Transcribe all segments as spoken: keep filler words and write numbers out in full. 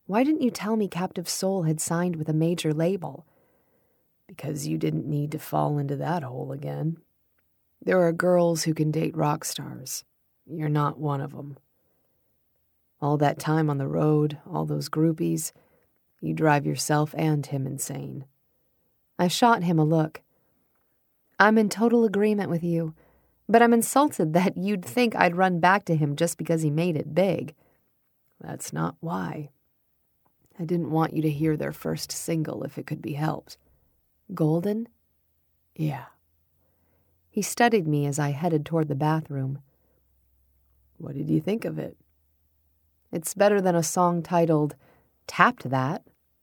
Why didn't you tell me Captive Soul had signed with a major label? Because you didn't need to fall into that hole again. There are girls who can date rock stars. You're not one of them. All that time on the road, all those groupies, you drive yourself and him insane. I shot him a look. I'm in total agreement with you, but I'm insulted that you'd think I'd run back to him just because he made it big. That's not why. I didn't want you to hear their first single if it could be helped. Golden? Yeah. He studied me as I headed toward the bathroom. What did you think of it? It's better than a song titled, Tapped That.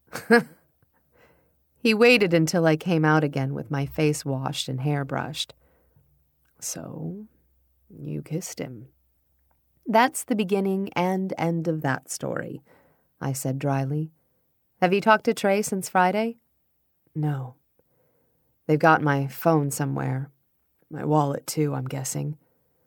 He waited until I came out again with my face washed and hair brushed. So, you kissed him. That's the beginning and end of that story, I said dryly. Have you talked to Trey since Friday? No. They've got my phone somewhere. My wallet, too, I'm guessing.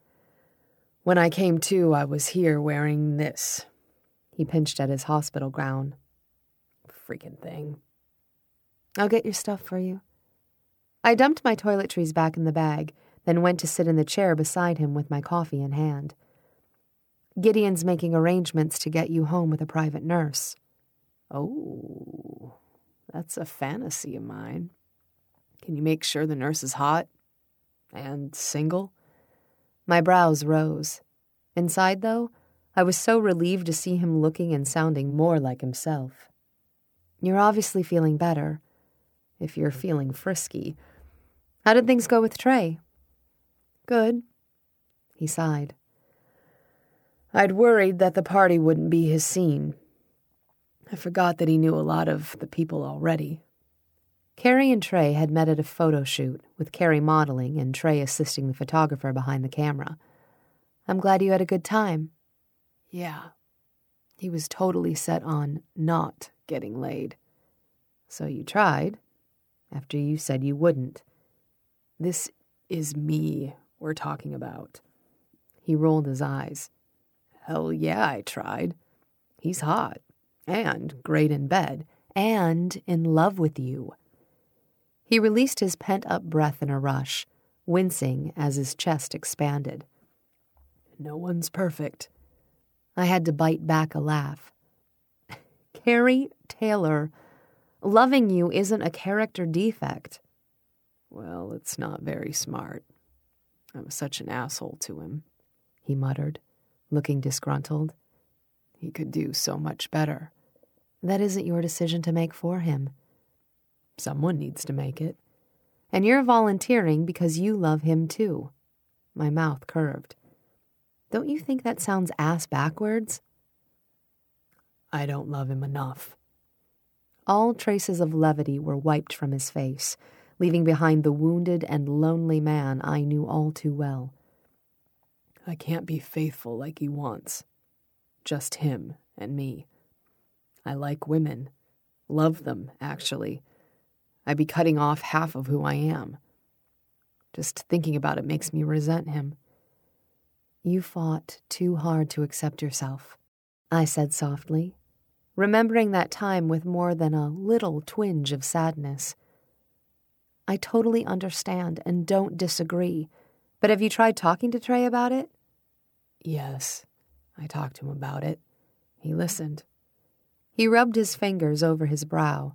When I came to, I was here wearing this. He pinched at his hospital gown. Freaking thing. I'll get your stuff for you. I dumped my toiletries back in the bag, then went to sit in the chair beside him with my coffee in hand. Gideon's making arrangements to get you home with a private nurse. Oh, that's a fantasy of mine. Can you make sure the nurse is hot? And single? My brows rose. Inside, though, I was so relieved to see him looking and sounding more like himself. You're obviously feeling better. If you're feeling frisky. How did things go with Trey? Good. He sighed. I'd worried that the party wouldn't be his scene. I forgot that he knew a lot of the people already. Carrie and Trey had met at a photo shoot, with Carrie modeling and Trey assisting the photographer behind the camera. I'm glad you had a good time. Yeah. He was totally set on not getting laid. So you tried, after you said you wouldn't. This is me we're talking about. He rolled his eyes. Hell yeah, I tried. He's hot, and great in bed, and in love with you. He released his pent-up breath in a rush, wincing as his chest expanded. No one's perfect. I had to bite back a laugh. Carrie Taylor, loving you isn't a character defect. Well, it's not very smart. I was such an asshole to him, he muttered, looking disgruntled. He could do so much better. That isn't your decision to make for him. Someone needs to make it. And you're volunteering because you love him too. My mouth curved. Don't you think that sounds ass backwards? I don't love him enough. All traces of levity were wiped from his face, leaving behind the wounded and lonely man I knew all too well. I can't be faithful like he wants. Just him and me. I like women. Love them, actually. I'd be cutting off half of who I am. Just thinking about it makes me resent him. You fought too hard to accept yourself, I said softly, remembering that time with more than a little twinge of sadness. I totally understand and don't disagree, but have you tried talking to Trey about it? Yes, I talked to him about it. He listened. He rubbed his fingers over his brow.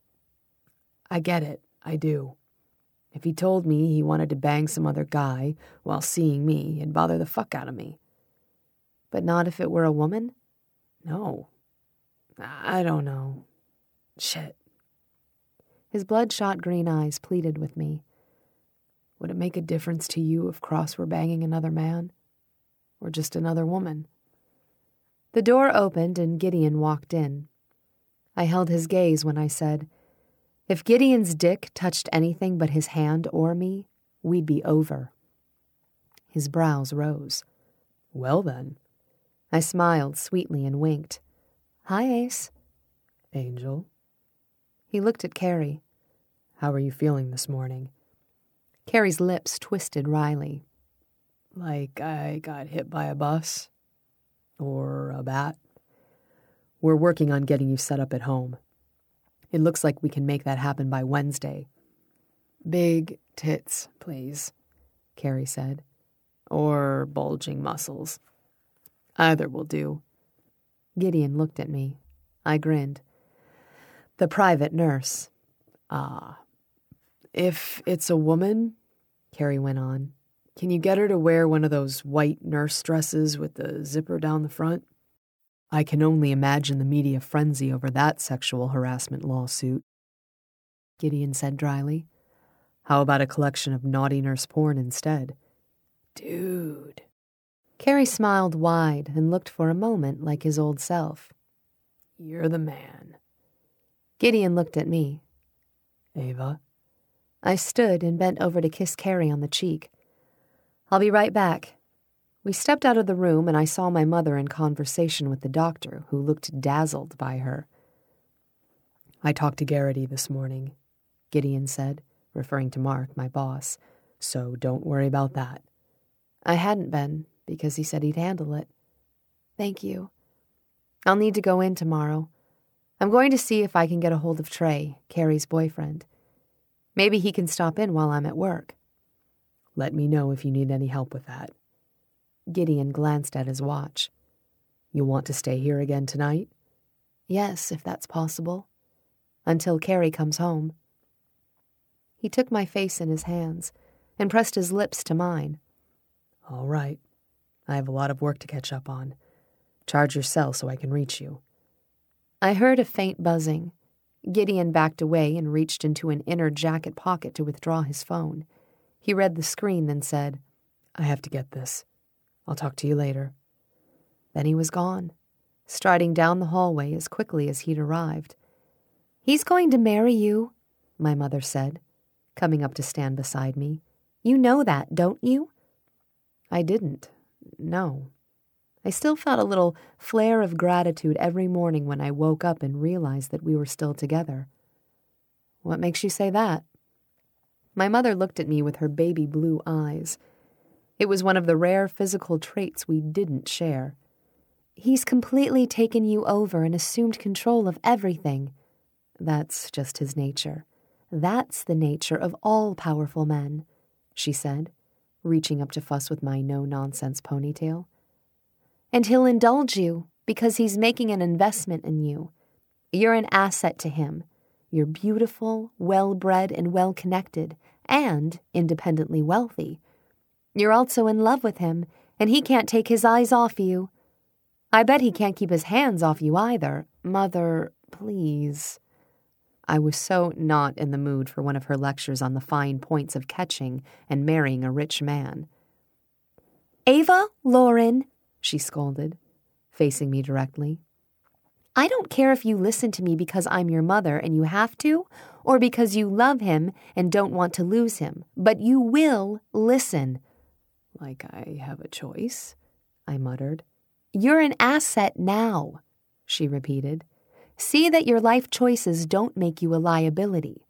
I get it, I do. If he told me he wanted to bang some other guy while seeing me, it'd bother the fuck out of me. But not if it were a woman? No. I don't know. Shit. His bloodshot green eyes pleaded with me. Would it make a difference to you if Cross were banging another man? Or just another woman? The door opened and Gideon walked in. I held his gaze when I said, if Gideon's dick touched anything but his hand or me, we'd be over. His brows rose. Well then. I smiled sweetly and winked. Hi, Ace. Angel. He looked at Carrie. How are you feeling this morning? Carrie's lips twisted wryly. Like I got hit by a bus? Or a bat? We're working on getting you set up at home. It looks like we can make that happen by Wednesday. Big tits, please, Carrie said. Or bulging muscles. Either will do. Gideon looked at me. I grinned. The private nurse. Ah. If it's a woman, Carrie went on, can you get her to wear one of those white nurse dresses with the zipper down the front? I can only imagine the media frenzy over that sexual harassment lawsuit. Gideon said dryly. How about a collection of naughty nurse porn instead? Dude. Carrie smiled wide and looked for a moment like his old self. You're the man. Gideon looked at me. Ava? I stood and bent over to kiss Carrie on the cheek. I'll be right back. We stepped out of the room and I saw my mother in conversation with the doctor, who looked dazzled by her. I talked to Garrity this morning, Gideon said, referring to Mark, my boss, so don't worry about that. I hadn't been, because he said he'd handle it. Thank you. I'll need to go in tomorrow. I'm going to see if I can get a hold of Trey, Carrie's boyfriend. Maybe he can stop in while I'm at work. Let me know if you need any help with that. Gideon glanced at his watch. You want to stay here again tonight? Yes, if that's possible. Until Carrie comes home. He took my face in his hands and pressed his lips to mine. All right. I have a lot of work to catch up on. Charge your cell so I can reach you. I heard a faint buzzing. Gideon backed away and reached into an inner jacket pocket to withdraw his phone. He read the screen, then said, I have to get this. I'll talk to you later. Then he was gone, striding down the hallway as quickly as he'd arrived. He's going to marry you, my mother said, coming up to stand beside me. You know that, don't you? I didn't. No. I still felt a little flare of gratitude every morning when I woke up and realized that we were still together. What makes you say that? My mother looked at me with her baby blue eyes. It was one of the rare physical traits we didn't share. He's completely taken you over and assumed control of everything. That's just his nature. That's the nature of all powerful men, she said, reaching up to fuss with my no-nonsense ponytail. And he'll indulge you because he's making an investment in you. You're an asset to him. You're beautiful, well-bred, and well-connected, and independently wealthy. You're also in love with him, and he can't take his eyes off you. I bet he can't keep his hands off you either. Mother, please. I was so not in the mood for one of her lectures on the fine points of catching and marrying a rich man. Ava, Lauren, she scolded, facing me directly. I don't care if you listen to me because I'm your mother and you have to, or because you love him and don't want to lose him, but you will listen. Like I have a choice, I muttered. You're an asset now, she repeated. See that your life choices don't make you a liability.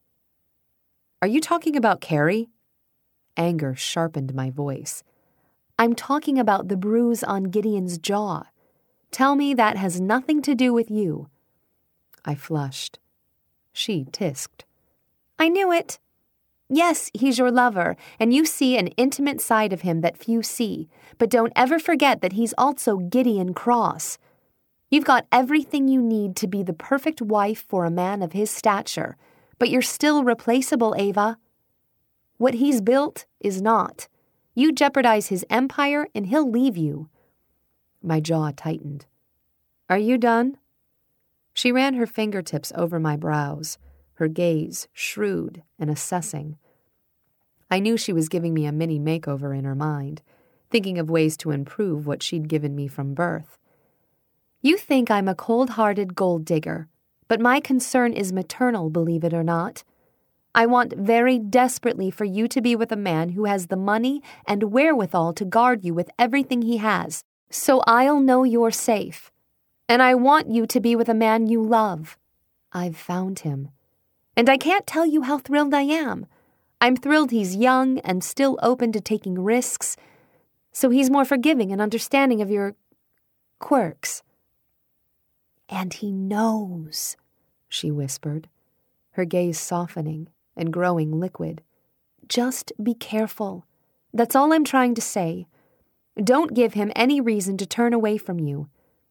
Are you talking about Carrie? Anger sharpened my voice. I'm talking about the bruise on Gideon's jaw. Tell me that has nothing to do with you. I flushed. She tisked. I knew it. Yes, he's your lover, and you see an intimate side of him that few see, but don't ever forget that he's also Gideon Cross. You've got everything you need to be the perfect wife for a man of his stature, but you're still replaceable, Ava. What he's built is not. You jeopardize his empire, and he'll leave you. My jaw tightened. Are you done? She ran her fingertips over my brows, her gaze shrewd and assessing. I knew she was giving me a mini makeover in her mind, thinking of ways to improve what she'd given me from birth. You think I'm a cold-hearted gold digger, but my concern is maternal, believe it or not. I want very desperately for you to be with a man who has the money and wherewithal to guard you with everything he has, so I'll know you're safe. And I want you to be with a man you love. I've found him. And I can't tell you how thrilled I am. I'm thrilled he's young and still open to taking risks, so he's more forgiving and understanding of your quirks. And he knows, she whispered, her gaze softening and growing liquid. Just be careful. That's all I'm trying to say. Don't give him any reason to turn away from you.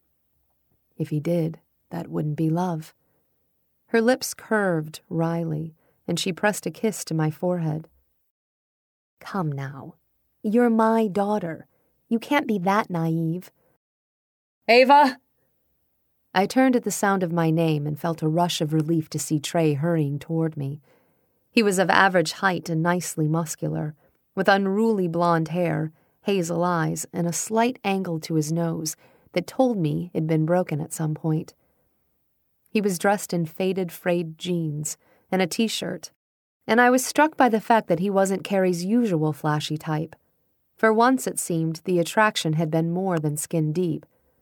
If he did, that wouldn't be love. Her lips curved wryly, and she pressed a kiss to my forehead. Come now. You're my daughter. You can't be that naive. Ava! I turned at the sound of my name and felt a rush of relief to see Trey hurrying toward me. He was of average height and nicely muscular, with unruly blonde hair, hazel eyes, and a slight angle to his nose that told me it'd been broken at some point. He was dressed in faded frayed jeans and a t-shirt, and I was struck by the fact that he wasn't Carrie's usual flashy type. For once, it seemed, the attraction had been more than skin deep.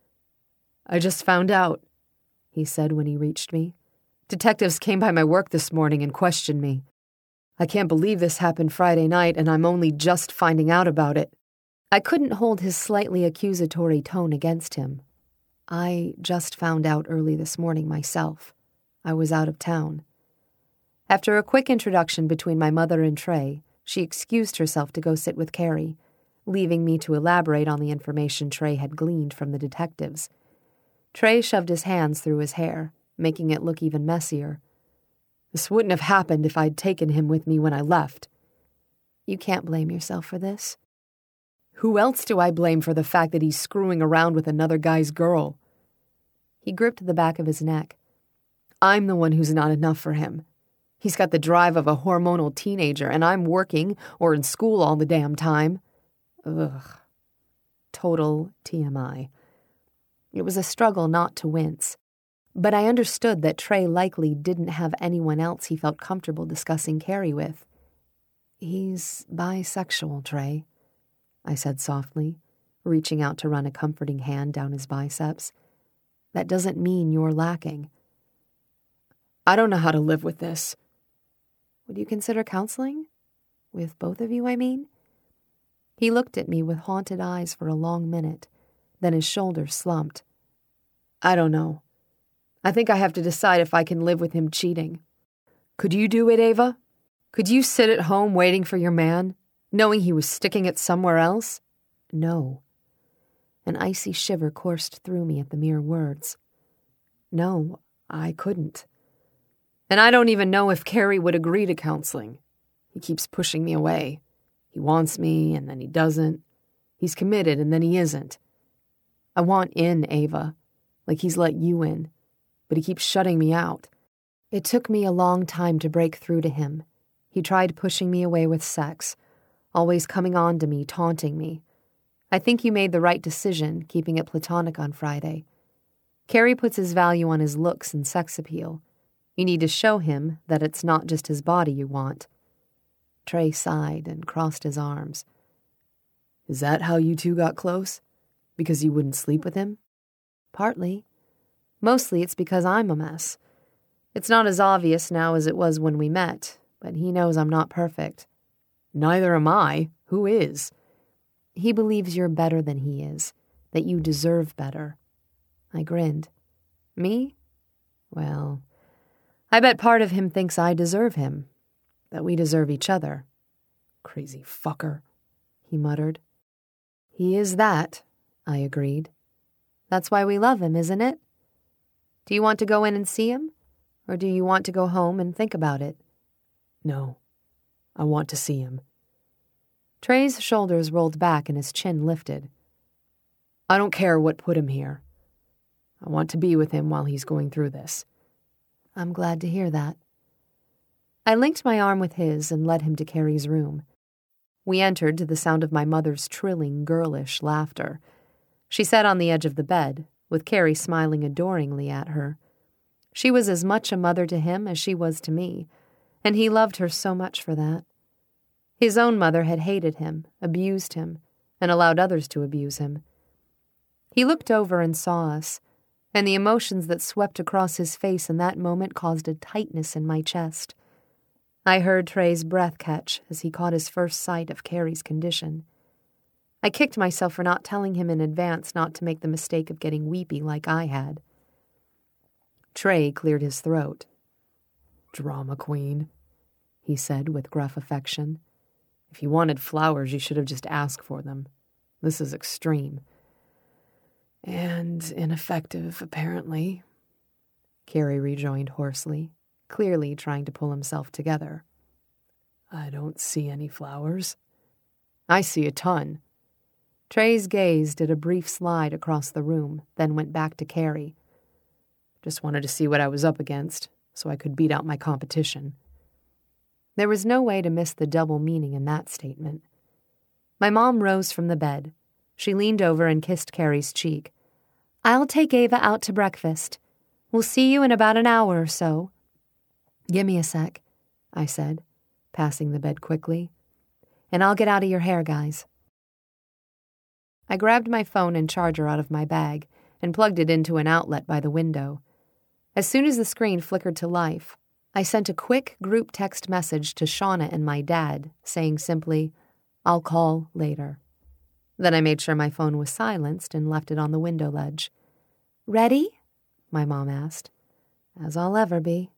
I just found out, he said when he reached me. Detectives came by my work this morning and questioned me. I can't believe this happened Friday night, and I'm only just finding out about it. I couldn't hold his slightly accusatory tone against him. I just found out early this morning myself. I was out of town. After a quick introduction between my mother and Trey, she excused herself to go sit with Carrie, leaving me to elaborate on the information Trey had gleaned from the detectives. Trey shoved his hands through his hair, making it look even messier. This wouldn't have happened if I'd taken him with me when I left. You can't blame yourself for this. Who else do I blame for the fact that he's screwing around with another guy's girl? He gripped the back of his neck. I'm the one who's not enough for him. He's got the drive of a hormonal teenager, and I'm working or in school all the damn time. Ugh. Total T M I. It was a struggle not to wince, but I understood that Trey likely didn't have anyone else he felt comfortable discussing Carrie with. He's bisexual, Trey, I said softly, reaching out to run a comforting hand down his biceps. That doesn't mean you're lacking. I don't know how to live with this. Would you consider counseling? With both of you, I mean? He looked at me with haunted eyes for a long minute. Then his shoulders slumped. I don't know. I think I have to decide if I can live with him cheating. Could you do it, Ava? Could you sit at home waiting for your man, knowing he was sticking it somewhere else? No. An icy shiver coursed through me at the mere words. No, I couldn't. And I don't even know if Carrie would agree to counseling. He keeps pushing me away. He wants me, and then he doesn't. He's committed, and then he isn't. I want in, Ava, like he's let you in, but he keeps shutting me out. It took me a long time to break through to him. He tried pushing me away with sex, always coming on to me, taunting me. I think you made the right decision, keeping it platonic on Friday. Carrie puts his value on his looks and sex appeal. You need to show him that it's not just his body you want. Trey sighed and crossed his arms. Is that how you two got close? Because you wouldn't sleep with him? Partly. Mostly it's because I'm a mess. It's not as obvious now as it was when we met, but he knows I'm not perfect. Neither am I. Who is? He believes you're better than he is, that you deserve better. I grinned. Me? Well, I bet part of him thinks I deserve him, that we deserve each other. Crazy fucker, he muttered. He is that, I agreed. That's why we love him, isn't it? Do you want to go in and see him? Or do you want to go home and think about it? No, I want to see him. Trey's shoulders rolled back and his chin lifted. I don't care what put him here. I want to be with him while he's going through this. I'm glad to hear that. I linked my arm with his and led him to Carrie's room. We entered to the sound of my mother's trilling, girlish laughter. She sat on the edge of the bed, with Carrie smiling adoringly at her. She was as much a mother to him as she was to me, and he loved her so much for that. His own mother had hated him, abused him, and allowed others to abuse him. He looked over and saw us, and the emotions that swept across his face in that moment caused a tightness in my chest. I heard Trey's breath catch as he caught his first sight of Carrie's condition. I kicked myself for not telling him in advance not to make the mistake of getting weepy like I had. Trey cleared his throat. "Drama queen," he said with gruff affection. "If you wanted flowers, you should have just asked for them. This is extreme. And ineffective, apparently," Carrie rejoined hoarsely, clearly trying to pull himself together. "I don't see any flowers." "I see a ton." Trey's gaze did a brief slide across the room, then went back to Carrie. "Just wanted to see what I was up against, so I could beat out my competition." There was no way to miss the double meaning in that statement. My mom rose from the bed. She leaned over and kissed Carrie's cheek. "I'll take Ava out to breakfast. We'll see you in about an hour or so." "Give me a sec," I said, passing the bed quickly. "And I'll get out of your hair, guys." I grabbed my phone and charger out of my bag and plugged it into an outlet by the window. As soon as the screen flickered to life, I sent a quick group text message to Shauna and my dad, saying simply, "I'll call later." Then I made sure my phone was silenced and left it on the window ledge. "Ready?" my mom asked. "As I'll ever be."